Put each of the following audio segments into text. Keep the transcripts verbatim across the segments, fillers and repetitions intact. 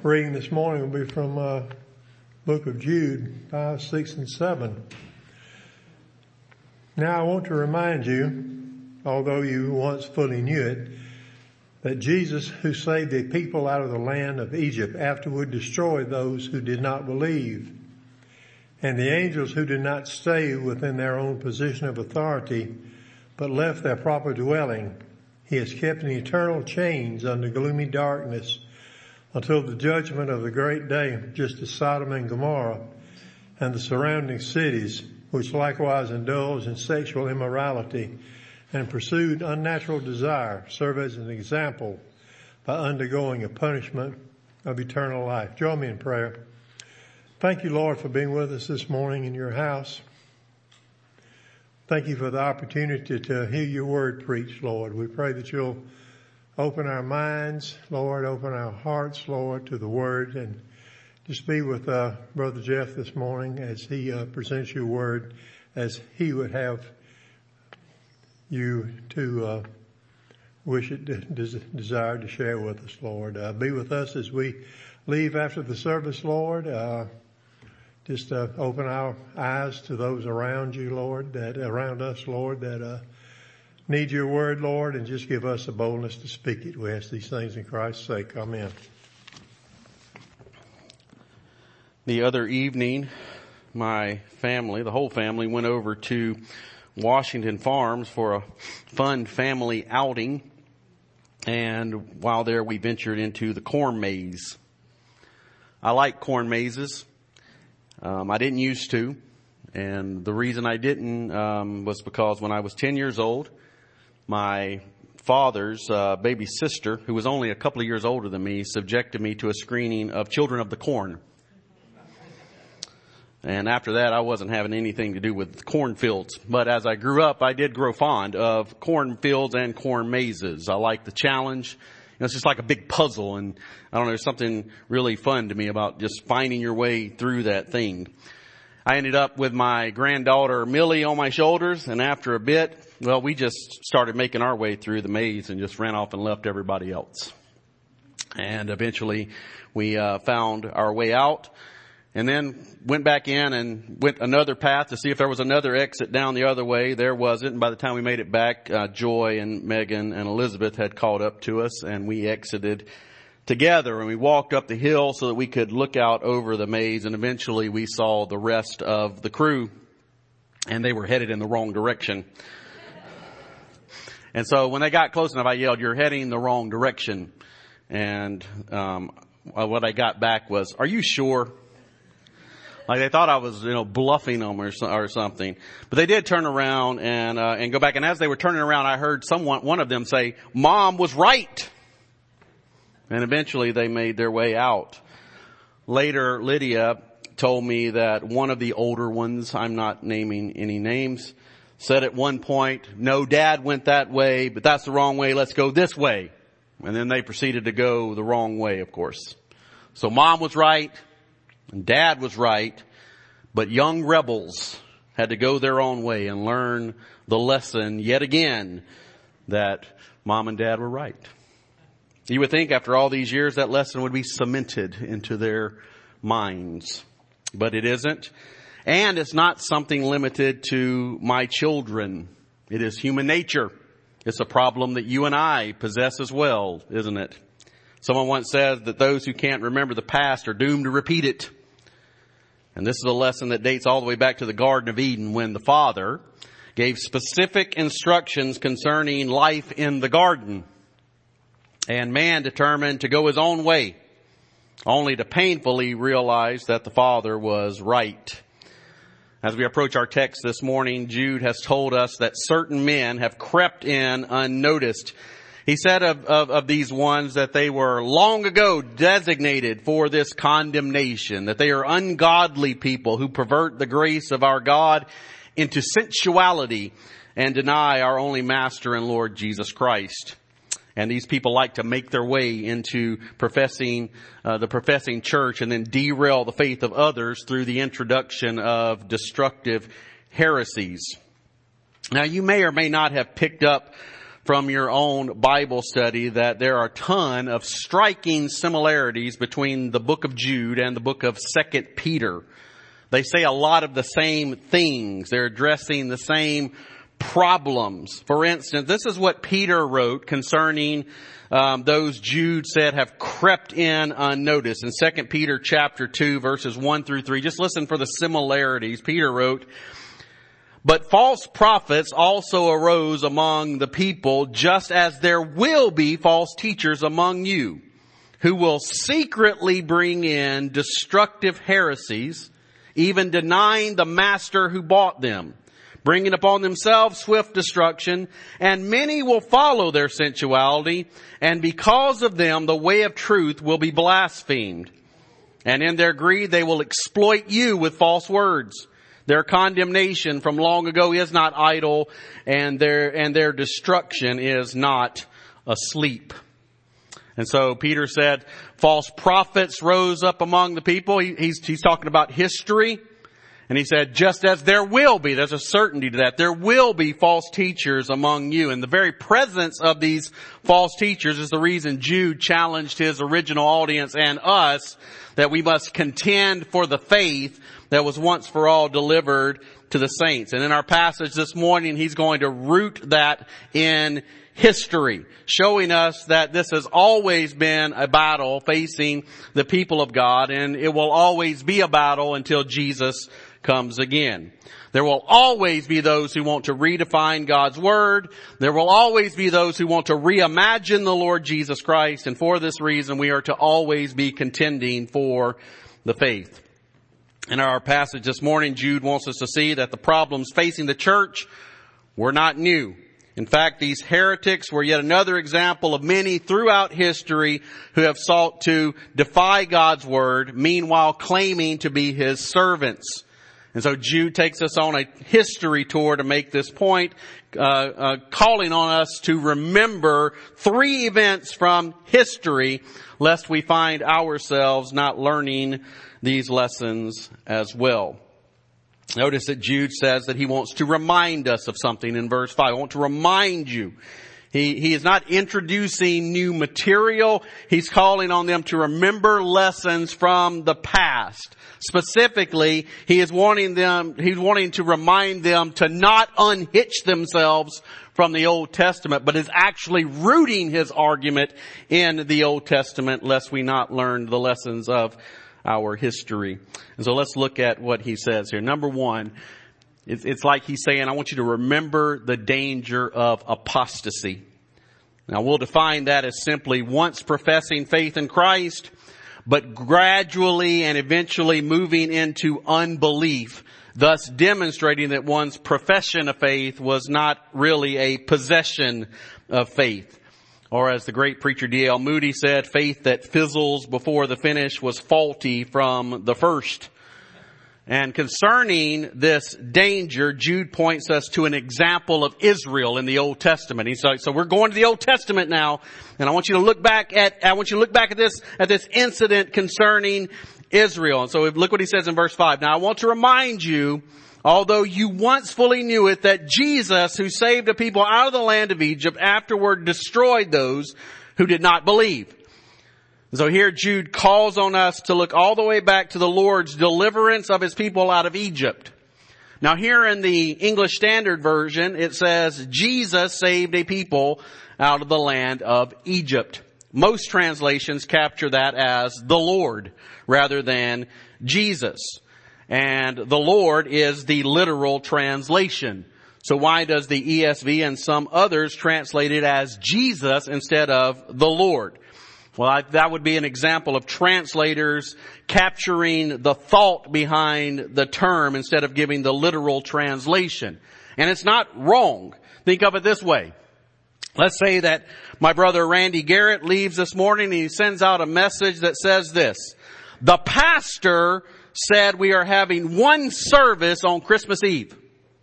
reading this morning will be from uh book of Jude, five, six, and seven. Now I want to remind you, although you once fully knew it, that Jesus, who saved a people out of the land of Egypt, afterward destroyed those who did not believe. And the angels who did not stay within their own position of authority, but left their proper dwelling, he has kept in eternal chains under gloomy darkness until the judgment of the great day, just as Sodom and Gomorrah and the surrounding cities, which likewise indulged in sexual immorality and pursued unnatural desire, serve as an example by undergoing a punishment of eternal life. Join me in prayer. Thank you, Lord, for being with us this morning in your house. Thank you for the opportunity to hear your word preached, Lord. We pray that you'll open our minds, Lord, open our hearts, Lord, to the word, and just be with uh, Brother Jeff this morning as he uh, presents your word as he would have you to uh, wish it, des- desire to share with us, Lord. Uh, be with us as we leave after the service, Lord. Uh, just uh, open our eyes to those around you, Lord, that around us, Lord, that uh, need your word, Lord, and just give us the boldness to speak it. We ask these things in Christ's sake. Amen. The other evening, my family, the whole family, went over to Washington Farms for a fun family outing. And while there, we ventured into the corn maze. I like corn mazes. Um, I didn't used to. And the reason I didn't um, was because when I was ten years old, my father's uh, baby sister, who was only a couple of years older than me, subjected me to a screening of Children of the Corn. And after that, I wasn't having anything to do with cornfields. But as I grew up, I did grow fond of cornfields and corn mazes. I like the challenge. You know, it's just like a big puzzle. And I don't know, there's something really fun to me about just finding your way through that thing. I ended up with my granddaughter Millie on my shoulders, and after a bit, well, we just started making our way through the maze and just ran off and left everybody else. And eventually we uh found our way out and then went back in and went another path to see if there was another exit down the other way. There wasn't. And by the time we made it back, uh, Joy and Megan and Elizabeth had caught up to us, and we exited together, and we walked up the hill so that we could look out over the maze, and eventually we saw the rest of the crew, and they were headed in the wrong direction. And so when they got close enough, I yelled, "You're heading the wrong direction." And um what I got back was, "Are you sure?" Like they thought I was, you know, bluffing them or, or something. But they did turn around and uh, and go back. And as they were turning around, I heard someone, one of them say, "Mom was right." And eventually they made their way out. Later, Lydia told me that one of the older ones, I'm not naming any names, said at one point, "No, Dad went that way, but that's the wrong way. Let's go this way." And then they proceeded to go the wrong way, of course. So Mom was right and Dad was right, but young rebels had to go their own way and learn the lesson yet again that Mom and Dad were right. You would think after all these years that lesson would be cemented into their minds, but it isn't. And it's not something limited to my children. It is human nature. It's a problem that you and I possess as well, isn't it? Someone once said that those who can't remember the past are doomed to repeat it. And this is a lesson that dates all the way back to the Garden of Eden, when the Father gave specific instructions concerning life in the garden. And man determined to go his own way, only to painfully realize that the Father was right. As we approach our text this morning, Jude has told us that certain men have crept in unnoticed. He said of, of, of these ones that they were long ago designated for this condemnation, that they are ungodly people who pervert the grace of our God into sensuality and deny our only Master and Lord Jesus Christ. And these people like to make their way into professing, uh, the professing church and then derail the faith of others through the introduction of destructive heresies. Now, you may or may not have picked up from your own Bible study that there are a ton of striking similarities between the book of Jude and the book of Second Peter. They say a lot of the same things. They're addressing the same problems. For instance, this is what Peter wrote concerning um, those Jude said have crept in unnoticed. In Second Peter chapter two, verses one through three, just listen for the similarities. Peter wrote, "But false prophets also arose among the people, just as there will be false teachers among you, who will secretly bring in destructive heresies, even denying the master who bought them, bringing upon themselves swift destruction, and many will follow their sensuality, and because of them the way of truth will be blasphemed. And in their greed they will exploit you with false words. Their condemnation from long ago is not idle, and their and their destruction is not asleep." And so Peter said, false prophets rose up among the people. He, he's, he's talking about history. And he said, just as there will be, there's a certainty to that, there will be false teachers among you. And the very presence of these false teachers is the reason Jude challenged his original audience and us that we must contend for the faith that was once for all delivered to the saints. And in our passage this morning, he's going to root that in history, showing us that this has always been a battle facing the people of God, and it will always be a battle until Jesus comes again. There will always be those who want to redefine God's Word. There will always be those who want to reimagine the Lord Jesus Christ, and for this reason we are to always be contending for the faith. In our passage this morning, Jude wants us to see that the problems facing the church were not new. In fact, these heretics were yet another example of many throughout history who have sought to defy God's Word, meanwhile claiming to be His servants. And so Jude takes us on a history tour to make this point, uh, uh, calling on us to remember three events from history, lest we find ourselves not learning these lessons as well. Notice that Jude says that he wants to remind us of something in verse five. I want to remind you. He, he is not introducing new material. He's calling on them to remember lessons from the past. Specifically, he is wanting them, he's wanting to remind them to not unhitch themselves from the Old Testament, but is actually rooting his argument in the Old Testament, lest we not learn the lessons of our history. And so let's look at what he says here. Number one, it's, it's like he's saying, I want you to remember the danger of apostasy. Now we'll define that as simply once professing faith in Christ, but gradually and eventually moving into unbelief, thus demonstrating that one's profession of faith was not really a possession of faith. Or as the great preacher D L Moody said, faith that fizzles before the finish was faulty from the first. And concerning this danger, Jude points us to an example of Israel in the Old Testament. He's like, so we're going to the Old Testament now, and I want you to look back at, I want you to look back at this, at this incident concerning Israel. And so look what he says in verse five. Now I want to remind you, although you once fully knew it, that Jesus, who saved a people out of the land of Egypt, afterward destroyed those who did not believe. So here Jude calls on us to look all the way back to the Lord's deliverance of His people out of Egypt. Now here in the English Standard Version, it says, Jesus saved a people out of the land of Egypt. Most translations capture that as the Lord rather than Jesus. And the Lord is the literal translation. So why does the E S V and some others translate it as Jesus instead of the Lord? Well, I, that would be an example of translators capturing the thought behind the term instead of giving the literal translation. And it's not wrong. Think of it this way. Let's say that my brother Randy Garrett leaves this morning and he sends out a message that says this: the pastor said we are having one service on Christmas Eve.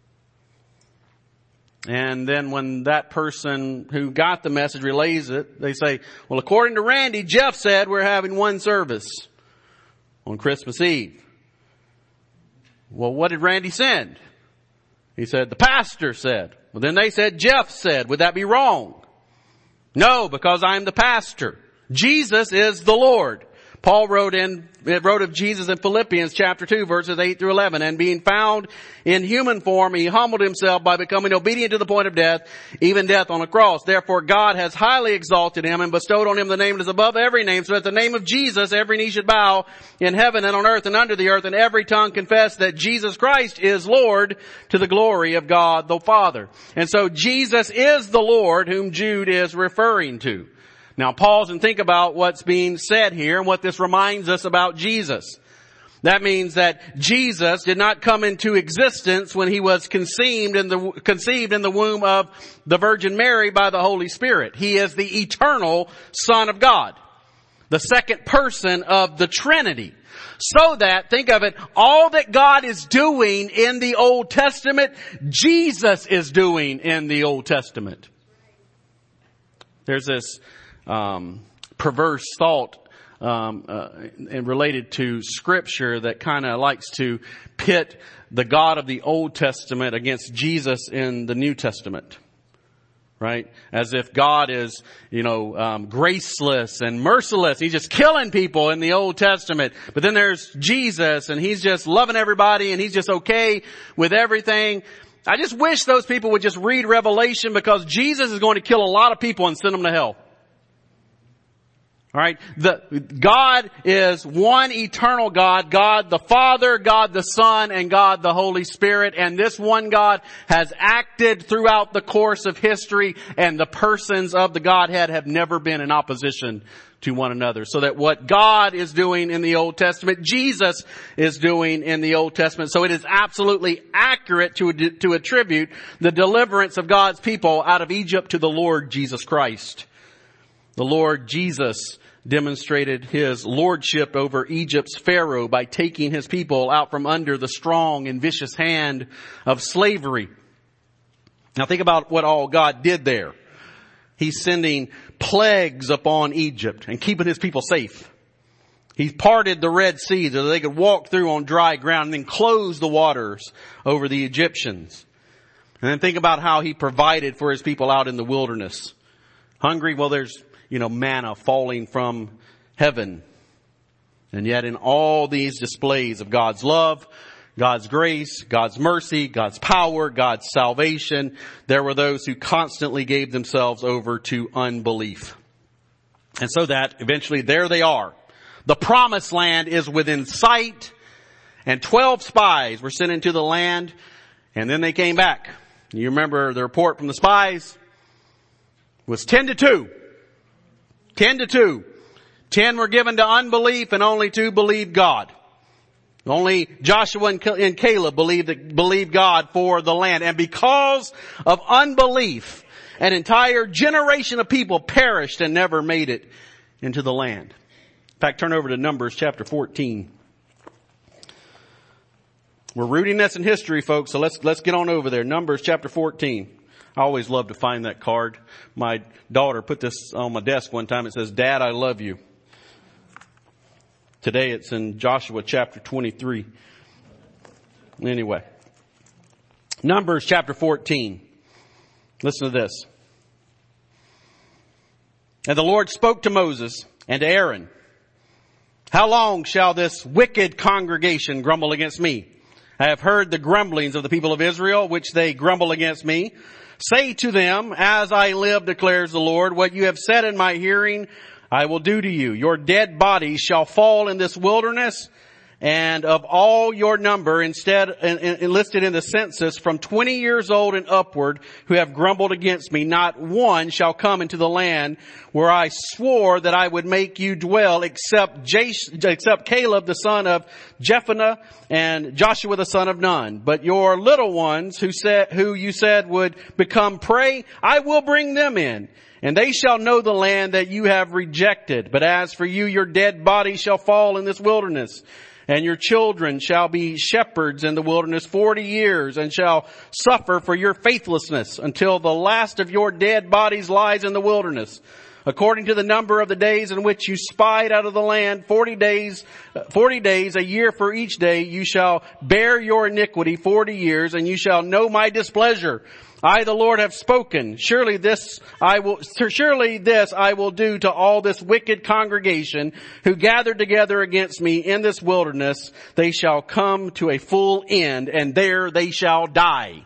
And then when that person who got the message relays it, they say, well, according to Randy, Jeff said we're having one service on Christmas Eve. Well, what did Randy send? He said, the pastor said. Well, then they said, Jeff said. Would that be wrong? No, because I'm the pastor. Jesus is the Lord. Paul wrote in, wrote of Jesus in Philippians chapter two, verses eight through eleven. And being found in human form, he humbled himself by becoming obedient to the point of death, even death on a cross. Therefore God has highly exalted him and bestowed on him the name that is above every name, so that at the name of Jesus every knee should bow in heaven and on earth and under the earth, and every tongue confess that Jesus Christ is Lord, to the glory of God the Father. And so Jesus is the Lord whom Jude is referring to. Now pause and think about what's being said here and what this reminds us about Jesus. That means that Jesus did not come into existence when he was conceived in the, conceived in the womb of the Virgin Mary by the Holy Spirit. He is the eternal Son of God, the second person of the Trinity. So that, think of it, all that God is doing in the Old Testament, Jesus is doing in the Old Testament. There's this Um, perverse thought um, uh, and related to Scripture that kind of likes to pit the God of the Old Testament against Jesus in the New Testament, right? As if God is, you know, um, graceless and merciless. He's just killing people in the Old Testament. But then there's Jesus, and he's just loving everybody, and he's just okay with everything. I just wish those people would just read Revelation, because Jesus is going to kill a lot of people and send them to hell. All right. The, God is one eternal God, God the Father, God the Son, and God the Holy Spirit. And this one God has acted throughout the course of history, and the persons of the Godhead have never been in opposition to one another. So that what God is doing in the Old Testament, Jesus is doing in the Old Testament. So it is absolutely accurate to, to attribute the deliverance of God's people out of Egypt to the Lord Jesus Christ. The Lord Jesus demonstrated his lordship over Egypt's Pharaoh by taking his people out from under the strong and vicious hand of slavery. Now think about what all God did there. He's sending plagues upon Egypt and keeping his people safe. He parted the Red Sea so that they could walk through on dry ground, and then closed the waters over the Egyptians. And then think about how he provided for his people out in the wilderness. Hungry? Well, there's you know, manna falling from heaven. And yet in all these displays of God's love, God's grace, God's mercy, God's power, God's salvation, there were those who constantly gave themselves over to unbelief. And so that eventually there they are. The promised land is within sight, and twelve spies were sent into the land, and then they came back. You remember the report from the spies was ten to two. Ten to two. Ten were given to unbelief, and only two believed God. Only Joshua and Caleb believed, believed God for the land. And because of unbelief, an entire generation of people perished and never made it into the land. In fact, turn over to Numbers chapter fourteen. We're rooting this in history, folks, so let's, let's get on over there. Numbers chapter fourteen. I always love to find that card. My daughter put this on my desk one time. It says, Dad, I love you. Today it's in Joshua chapter twenty-three. Anyway. Numbers chapter fourteen. Listen to this. And the Lord spoke to Moses and to Aaron. How long shall this wicked congregation grumble against me? I have heard the grumblings of the people of Israel, which they grumble against me. Say to them, as I live, declares the Lord, what you have said in my hearing, I will do to you. Your dead bodies shall fall in this wilderness, and of all your number, instead enlisted in the census, from twenty years old and upward, who have grumbled against me, not one shall come into the land where I swore that I would make you dwell, except Jas- except Caleb the son of Jephunneh and Joshua the son of Nun. But your little ones, who said, who you said would become prey, I will bring them in. And they shall know the land that you have rejected. But as for you, your dead body shall fall in this wilderness. And your children shall be shepherds in the wilderness forty years, and shall suffer for your faithlessness until the last of your dead bodies lies in the wilderness. according to the number of the days in which you spied out of the land, forty days, forty days, a year for each day, you shall bear your iniquity forty years, and you shall know my displeasure. I, the Lord, have spoken. Surely this I will, surely this I will do to all this wicked congregation who gathered together against me in this wilderness. They shall come to a full end, and there they shall die.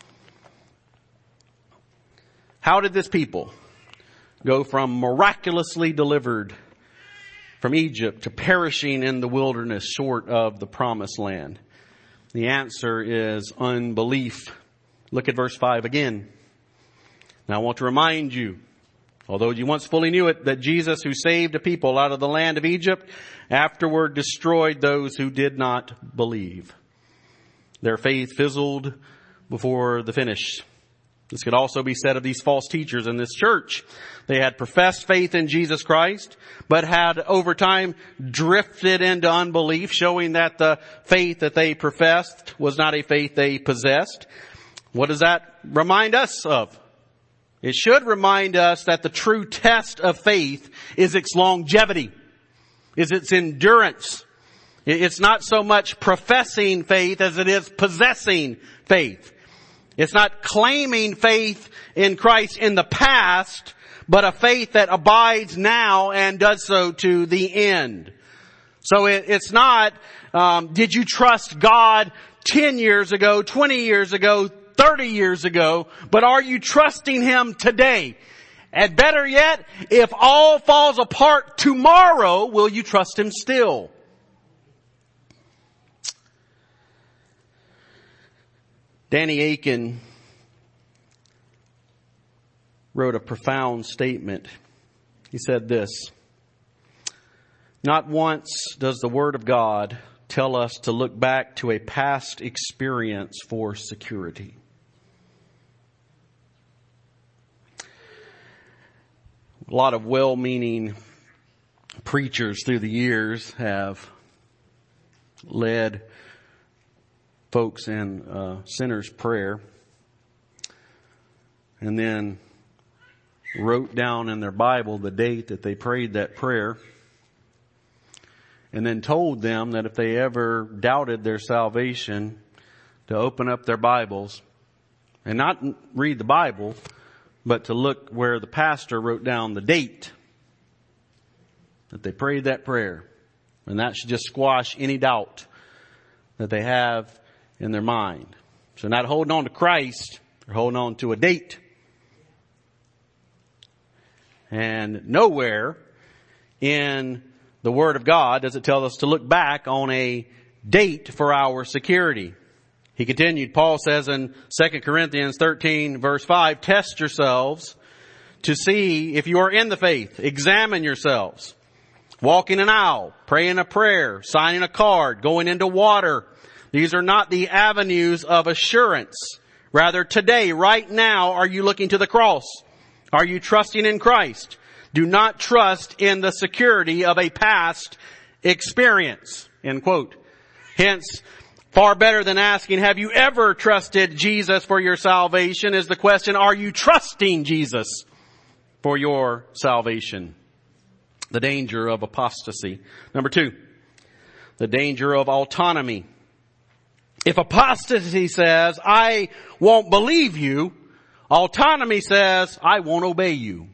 How did this people go from miraculously delivered from Egypt to perishing in the wilderness short of the promised land? The answer is unbelief. Look at verse five again. Now I want to remind you, although you once fully knew it, that Jesus, who saved a people out of the land of Egypt, afterward destroyed those who did not believe. Their faith fizzled before the finish. This could also be said of these false teachers in this church. They had professed faith in Jesus Christ, but had over time drifted into unbelief, showing that the faith that they professed was not a faith they possessed. What does that remind us of? It should remind us that the true test of faith is its longevity, is its endurance. It's not so much professing faith as it is possessing faith. It's not claiming faith in Christ in the past, but a faith that abides now and does so to the end. So it, it's not, um, did you trust God ten years ago, twenty years ago, thirty years ago, but are you trusting Him today? And better yet, if all falls apart tomorrow, will you trust Him still? Danny Akin wrote a profound statement. He said this: not once does the Word of God tell us to look back to a past experience for security. A lot of well-meaning preachers through the years have led folks in uh, sinner's prayer, and then wrote down in their Bible the date that they prayed that prayer, and then told them that if they ever doubted their salvation, to open up their Bibles and not read the Bible, but to look where the pastor wrote down the date that they prayed that prayer. And that should just squash any doubt that they have in their mind. So not holding on to Christ, they're holding on to a date. And nowhere in the Word of God does it tell us to look back on a date for our security. He continued, Paul says in Second Corinthians thirteen verse five, test yourselves to see if you are in the faith. Examine yourselves. Walking an aisle, praying a prayer, signing a card, going into water. These are not the avenues of assurance. Rather, today, right now, are you looking to the cross? Are you trusting in Christ? Do not trust in the security of a past experience. End quote. Hence, far better than asking, have you ever trusted Jesus for your salvation, is the question, are you trusting Jesus for your salvation? The danger of apostasy. Number two, the danger of autonomy. If apostasy says, I won't believe you, autonomy says, I won't obey you.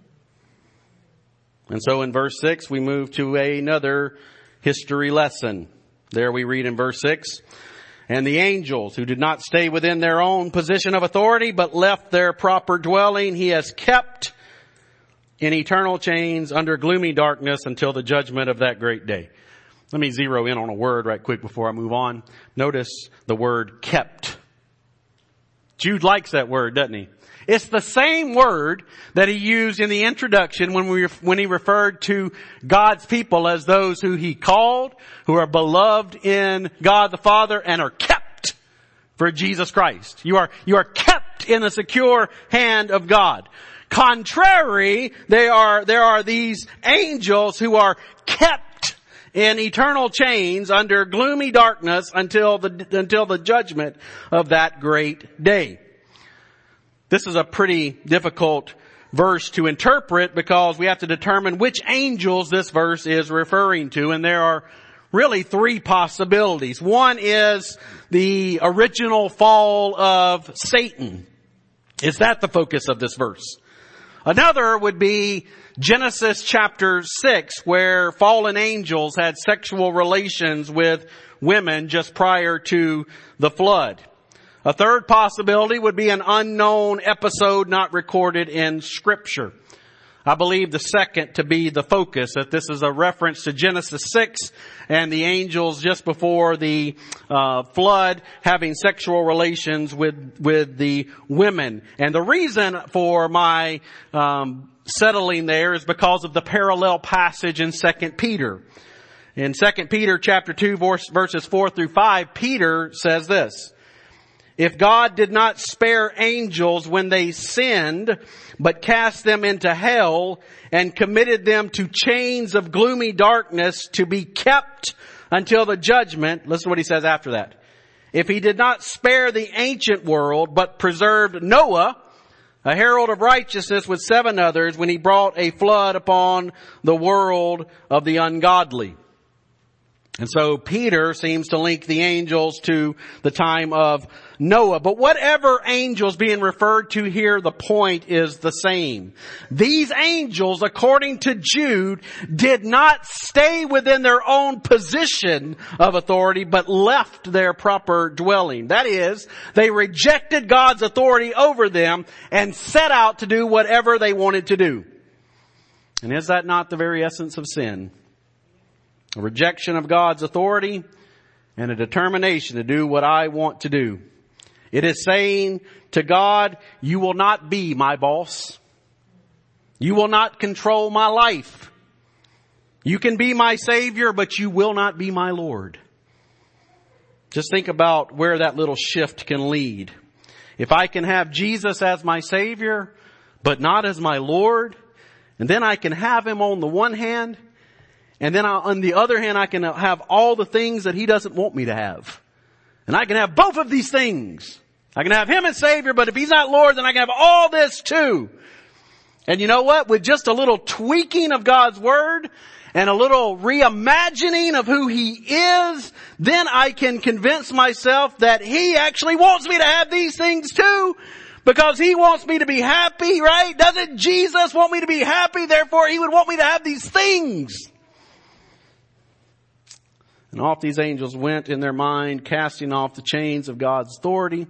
And so in verse six, we move to another history lesson. There we read in verse six, and the angels who did not stay within their own position of authority, but left their proper dwelling, He has kept in eternal chains under gloomy darkness until the judgment of that great day. Let me zero in on a word right quick before I move on. Notice the word kept. Jude likes that word, doesn't he? It's the same word that he used in the introduction when we, when he referred to God's people as those who He called, who are beloved in God the Father and are kept for Jesus Christ. You are, you are kept in the secure hand of God. Contrary, they are, there are these angels who are kept in eternal chains under gloomy darkness until the, until the judgment of that great day. This is a pretty difficult verse to interpret because we have to determine which angels this verse is referring to. And there are really three possibilities. One is the original fall of Satan. Is that the focus of this verse? Another would be Genesis chapter six, where fallen angels had sexual relations with women just prior to the flood. A third possibility would be an unknown episode not recorded in Scripture. I believe the second to be the focus, that this is a reference to Genesis six and the angels just before the uh, flood having sexual relations with with the women. And the reason for my um, settling there is because of the parallel passage in Second Peter. In Second Peter chapter two, verse, verses four through five, Peter says this: "If God did not spare angels when they sinned, but cast them into hell and committed them to chains of gloomy darkness to be kept until the judgment," listen to what he says after that. "If he did not spare the ancient world, but preserved Noah, a herald of righteousness with seven others, when he brought a flood upon the world of the ungodly." And so Peter seems to link the angels to the time of Noah. But whatever angels being referred to here, the point is the same. These angels, according to Jude, did not stay within their own position of authority, but left their proper dwelling. That is, they rejected God's authority over them and set out to do whatever they wanted to do. And is that not the very essence of sin? A rejection of God's authority and a determination to do what I want to do. It is saying to God, you will not be my boss. You will not control my life. You can be my Savior, but you will not be my Lord. Just think about where that little shift can lead. If I can have Jesus as my Savior, but not as my Lord, and then I can have Him on the one hand, and then I'll, on the other hand, I can have all the things that He doesn't want me to have. And I can have both of these things. I can have Him as Savior, but if He's not Lord, then I can have all this too. And you know what? With just a little tweaking of God's Word and a little reimagining of who He is, then I can convince myself that He actually wants me to have these things too. Because He wants me to be happy, right? Doesn't Jesus want me to be happy? Therefore, He would want me to have these things. And off these angels went in their mind, casting off the chains of God's authority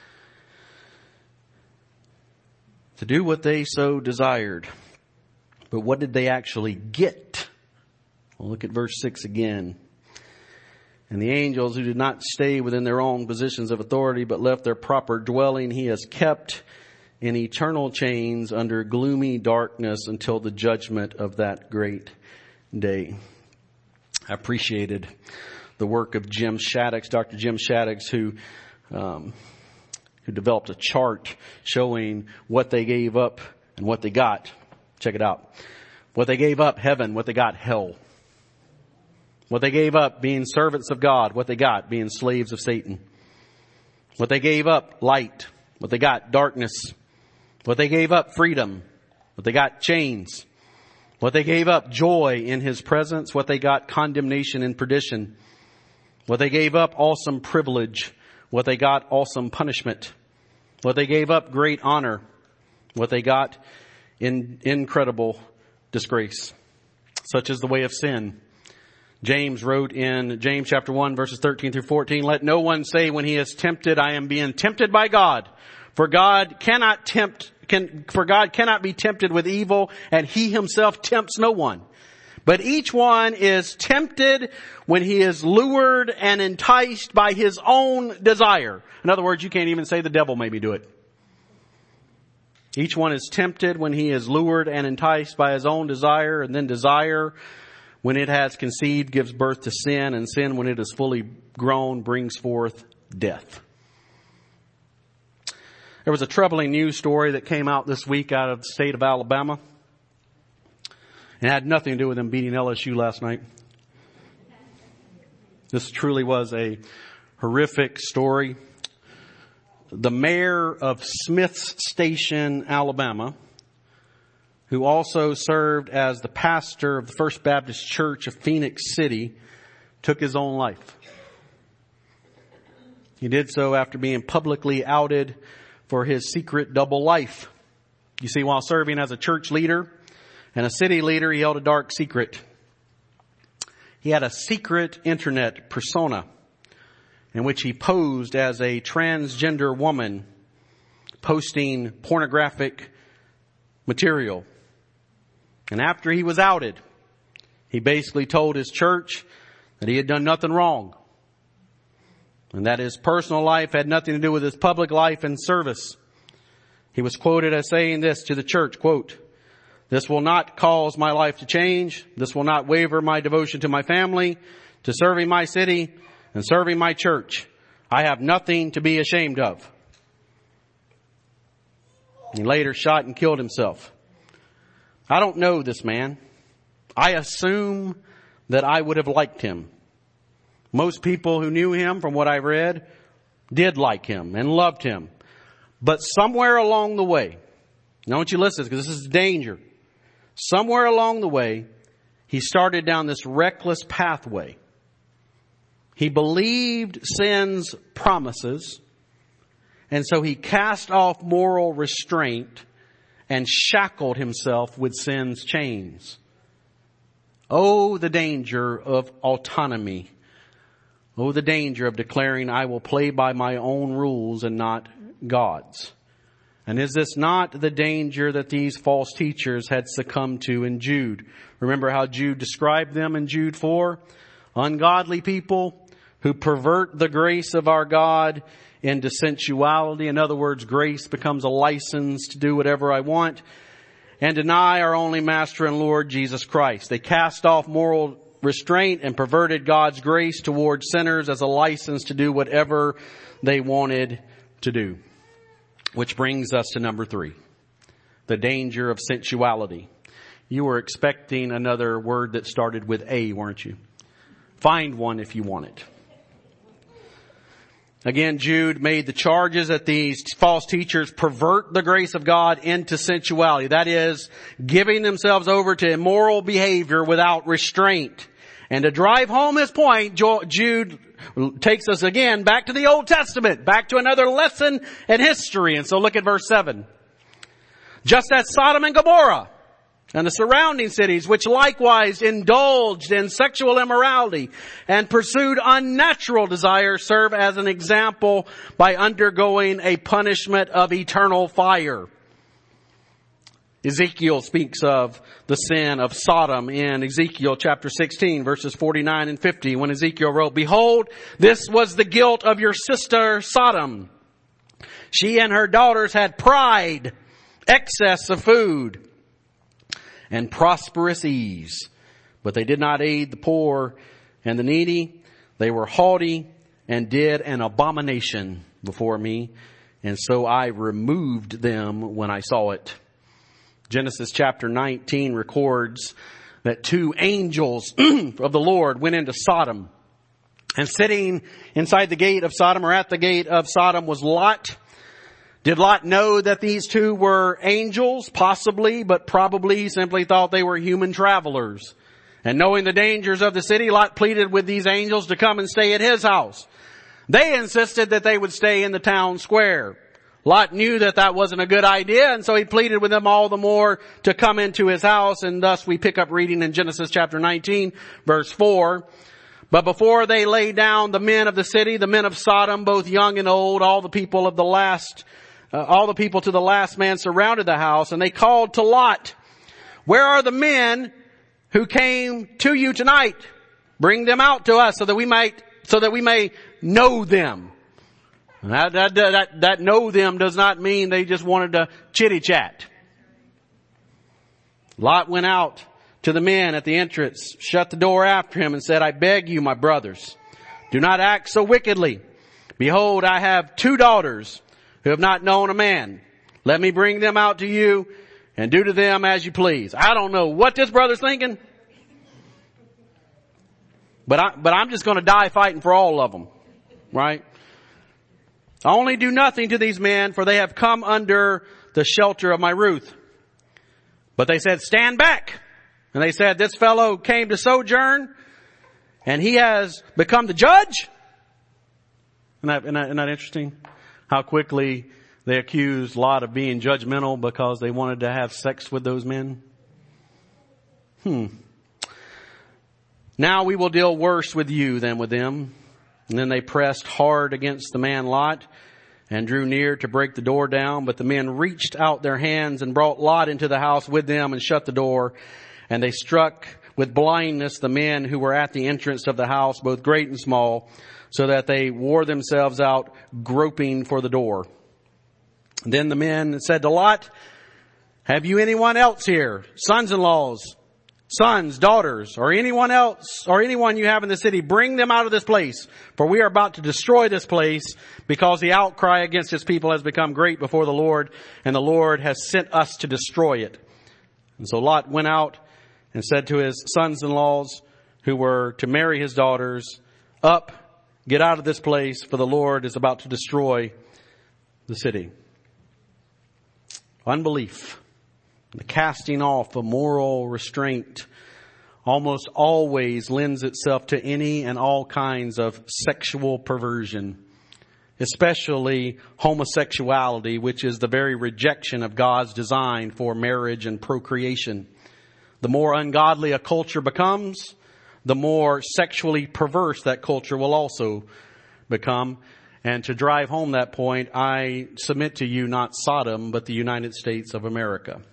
to do what they so desired. But what did they actually get? Well, look at verse six again. "And the angels who did not stay within their own positions of authority, but left their proper dwelling, He has kept in eternal chains under gloomy darkness until the judgment of that great day." I appreciated the work of Jim Shaddix, Doctor Jim Shaddix, who um, who developed a chart showing what they gave up and what they got. Check it out. What they gave up, heaven. What they got, hell. What they gave up, being servants of God. What they got, being slaves of Satan. What they gave up, light. What they got, darkness. What they gave up, freedom. What they got, chains. What they gave up, joy in His presence. What they got, condemnation and perdition. What they gave up, awesome privilege. What they got, awesome punishment. What they gave up, great honor. What they got, in, incredible disgrace. Such is the way of sin. James wrote in James chapter one, verses thirteen through fourteen, "Let no one say when he is tempted, I am being tempted by God. For God cannot tempt Can, for God cannot be tempted with evil, and He Himself tempts no one. But each one is tempted when he is lured and enticed by his own desire." In other words, you can't even say the devil made me do it. Each one is tempted when he is lured and enticed by his own desire, and then desire, when it has conceived, gives birth to sin, and sin, when it is fully grown, brings forth death. There was a troubling news story that came out this week out of the state of Alabama. It had nothing to do with them beating L S U last night. This truly was a horrific story. The mayor of Smiths Station, Alabama, who also served as the pastor of the First Baptist Church of Phoenix City, took his own life. He did so after being publicly outed for his secret double life. You see, while serving as a church leader and a city leader, he held a dark secret. He had a secret internet persona in which he posed as a transgender woman posting pornographic material. And after he was outed, he basically told his church that he had done nothing wrong, and that his personal life had nothing to do with his public life and service. He was quoted as saying this to the church, quote, "This will not cause my life to change. This will not waver my devotion to my family, to serving my city, and serving my church. I have nothing to be ashamed of." He later shot and killed himself. I don't know this man. I assume that I would have liked him. Most people who knew him, from what I read, did like him and loved him. But somewhere along the way, now I want you to listen, because this is danger. Somewhere along the way, he started down this reckless pathway. He believed sin's promises, and so he cast off moral restraint and shackled himself with sin's chains. Oh, the danger of autonomy. Oh, the danger of declaring, I will play by my own rules and not God's. And is this not the danger that these false teachers had succumbed to in Jude? Remember how Jude described them in Jude four? Ungodly people who pervert the grace of our God into sensuality. In other words, grace becomes a license to do whatever I want, and deny our only Master and Lord Jesus Christ. They cast off moral restraint and perverted God's grace towards sinners as a license to do whatever they wanted to do. Which brings us to number three, the danger of sensuality. You were expecting another word that started with A, weren't you? Find one if you want it. Again, Jude made the charges that these false teachers pervert the grace of God into sensuality. That is, giving themselves over to immoral behavior without restraint. And to drive home his point, Jude takes us again back to the Old Testament, back to another lesson in history. And so look at verse seven. Just as Sodom and Gomorrah and the surrounding cities, which likewise indulged in sexual immorality and pursued unnatural desires, serve as an example by undergoing a punishment of eternal fire. Ezekiel speaks of the sin of Sodom in Ezekiel chapter sixteen, verses forty-nine and fifty, when Ezekiel wrote, "Behold, this was the guilt of your sister Sodom. She and her daughters had pride, excess of food, and prosperous ease. But they did not aid the poor and the needy. They were haughty and did an abomination before me. And so I removed them when I saw it." Genesis chapter nineteen records that two angels of the Lord went into Sodom. And sitting inside the gate of Sodom, or at the gate of Sodom, was Lot. Did Lot know that these two were angels? Possibly, but probably he simply thought they were human travelers. And knowing the dangers of the city, Lot pleaded with these angels to come and stay at his house. They insisted that they would stay in the town square. Lot knew that that wasn't a good idea, and so he pleaded with them all the more to come into his house, and thus we pick up reading in Genesis chapter nineteen, verse four. "But before they lay down, the men of the city, the men of Sodom, both young and old, all the people of the last, uh, all the people to the last man surrounded the house, and they called to Lot, 'Where are the men who came to you tonight? Bring them out to us so that we might, so that we may know them.'" That, that, that, that know them does not mean they just wanted to chitty chat. Lot went out to the men at the entrance, shut the door after him, and said, "I beg you, my brothers, do not act so wickedly. Behold, I have two daughters who have not known a man. Let me bring them out to you and do to them as you please." I don't know what this brother's thinking, but I, but I'm just going to die fighting for all of them, right? "Only do nothing to these men, for they have come under the shelter of my roof. But they said, stand back. And they said, this fellow came to sojourn and he has become the judge. Isn't that, isn't that, isn't that interesting? How quickly they accused Lot of being judgmental because they wanted to have sex with those men. Hmm. Now we will deal worse with you than with them. And then they pressed hard against the man Lot and drew near to break the door down. But the men reached out their hands and brought Lot into the house with them and shut the door. And they struck with blindness the men who were at the entrance of the house, both great and small, so that they wore themselves out groping for the door. Then the men said to Lot, have you anyone else here? Sons-in-laws, sons, daughters, or anyone else, or anyone you have in the city, bring them out of this place. For we are about to destroy this place because the outcry against his people has become great before the Lord, and the Lord has sent us to destroy it. And so Lot went out and said to his sons-in-laws who were to marry his daughters, up, get out of this place, for the Lord is about to destroy the city. Unbelief, the casting off of moral restraint, almost always lends itself to any and all kinds of sexual perversion, especially homosexuality, which is the very rejection of God's design for marriage and procreation. The more ungodly a culture becomes, the more sexually perverse that culture will also become. And to drive home that point, I submit to you not Sodom, but the United States of America.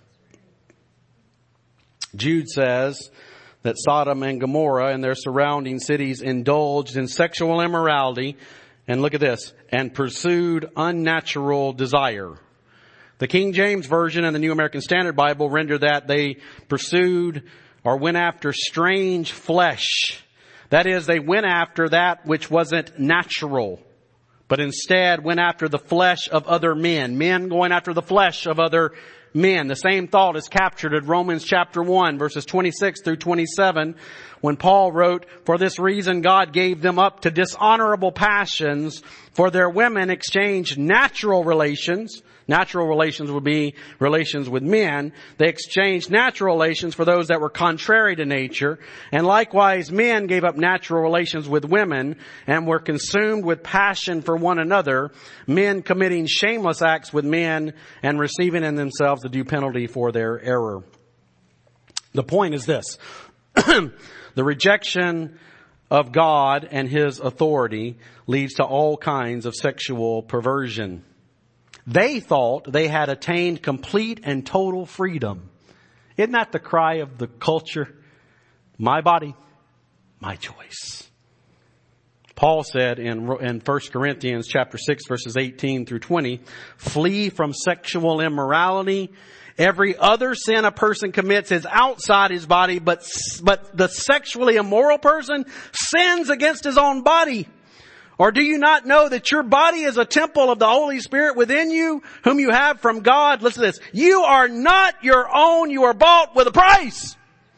Jude says that Sodom and Gomorrah and their surrounding cities indulged in sexual immorality, and look at this, and pursued unnatural desire. The King James Version and the New American Standard Bible render that they pursued or went after strange flesh. That is, they went after that which wasn't natural, but instead went after the flesh of other men. Men going after the flesh of other men. The same thought is captured in Romans chapter one, verses twenty-six through twenty-seven, when Paul wrote, for this reason God gave them up to dishonorable passions, for their women exchanged natural relations. Natural relations would be relations with men. They exchanged natural relations for those that were contrary to nature. And likewise, men gave up natural relations with women and were consumed with passion for one another, men committing shameless acts with men and receiving in themselves the due penalty for their error. The point is this. The rejection of God and His authority leads to all kinds of sexual perversion. They thought they had attained complete and total freedom. Isn't that the cry of the culture? My body, my choice. Paul said in, in First Corinthians chapter six, verses eighteen through twenty, flee from sexual immorality. Every other sin a person commits is outside his body, but, but the sexually immoral person sins against his own body. Or do you not know that your body is a temple of the Holy Spirit within you, whom you have from God? Listen to this. You are not your own. You are bought with a price.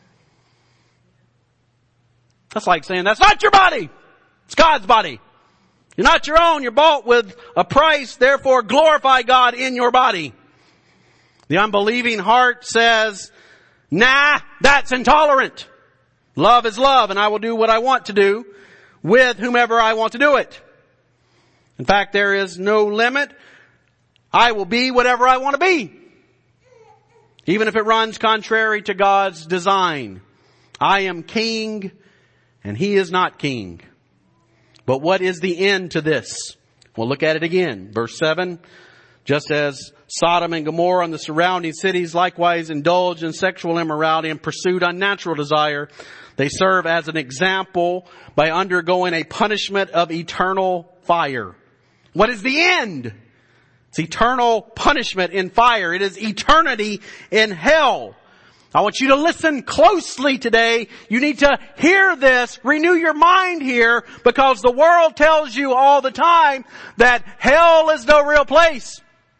That's like saying that's not your body. It's God's body. You're not your own. You're bought with a price. Therefore, glorify God in your body. The unbelieving heart says, nah, that's intolerant. Love is love, and I will do what I want to do with whomever I want to do it. In fact, there is no limit. I will be whatever I want to be, even if it runs contrary to God's design. I am king, and He is not king. But what is the end to this? We'll look at it again. Verse seven, just as Sodom and Gomorrah and the surrounding cities likewise indulged in sexual immorality and pursued unnatural desire, they serve as an example by undergoing a punishment of eternal fire. What is the end? It's eternal punishment in fire. It is eternity in hell. I want you to listen closely today. You need to hear this, renew your mind here, because the world tells you all the time that hell is no real place.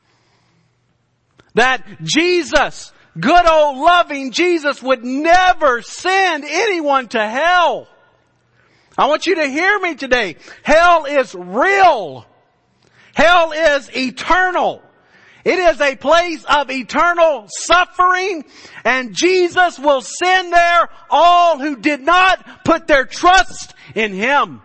That Jesus, good old loving Jesus, would never send anyone to hell. I want you to hear me today. Hell is real. Hell is eternal. It is a place of eternal suffering, and Jesus will send there all who did not put their trust in Him.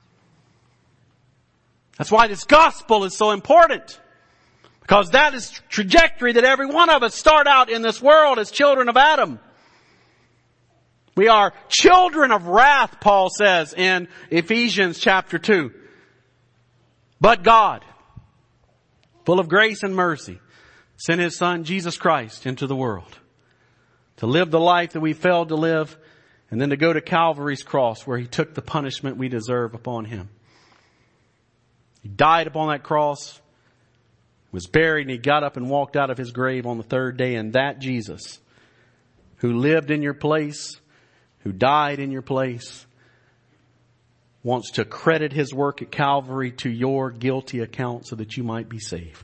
That's why this gospel is so important. Because that is the trajectory that every one of us start out in this world as children of Adam. We are children of wrath, Paul says in Ephesians chapter two. But God, full of grace and mercy, sent His Son, Jesus Christ, into the world to live the life that we failed to live, and then to go to Calvary's cross where He took the punishment we deserve upon Him. He died upon that cross, was buried, and He got up and walked out of His grave on the third day. And that Jesus, who lived in your place, who died in your place, wants to credit His work at Calvary to your guilty account so that you might be saved.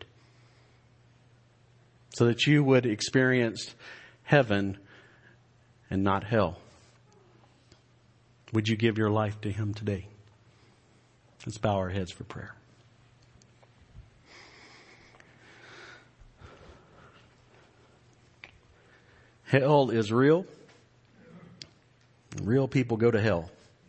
So that you would experience heaven and not hell. Would you give your life to Him today? Let's bow our heads for prayer. Hell is real. Real people go to hell.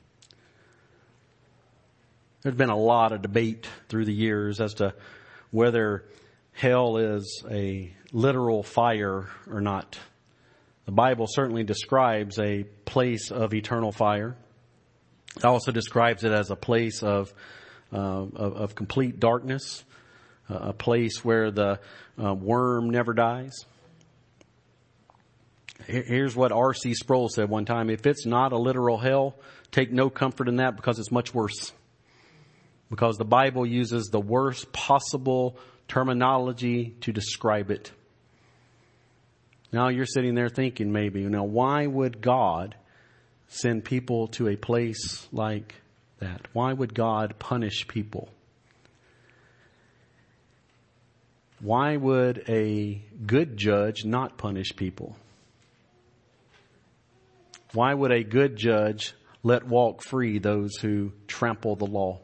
There's been a lot of debate through the years as to whether hell is a literal fire or not. The Bible certainly describes a place of eternal fire. It also describes it as a place of uh, of, of complete darkness, uh, a place where the uh, worm never dies. Here's what R C Sproul said one time: if it's not a literal hell, take no comfort in that, because it's much worse. Because the Bible uses the worst possible terminology to describe it. Now you're sitting there thinking maybe, you know, why would God send people to a place like that? Why would God punish people? Why would a good judge not punish people? Why would a good judge let walk free those who trample the law?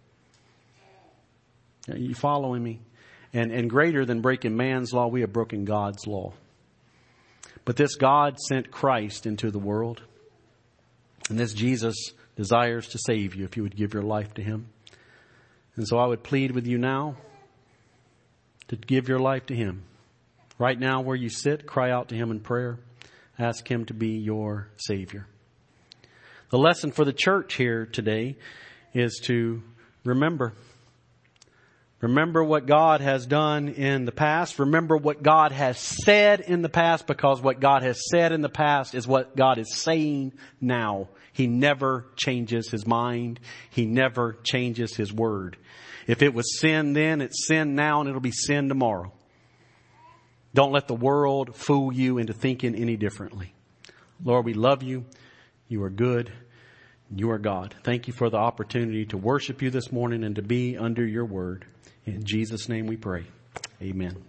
Are you following me? And, and greater than breaking man's law, we have broken God's law. But this God sent Christ into the world. And this Jesus desires to save you if you would give your life to Him. And so I would plead with you now to give your life to Him. Right now where you sit, cry out to Him in prayer. Ask Him to be your Savior. The lesson for the church here today is to remember. Remember what God has done in the past. Remember what God has said in the past, because what God has said in the past is what God is saying now. He never changes His mind. He never changes His word. If it was sin then, it's sin now, and it'll be sin tomorrow. Don't let the world fool you into thinking any differently. Lord, we love You. You are good. You are God. Thank You for the opportunity to worship You this morning and to be under Your word. In Jesus' name we pray. Amen.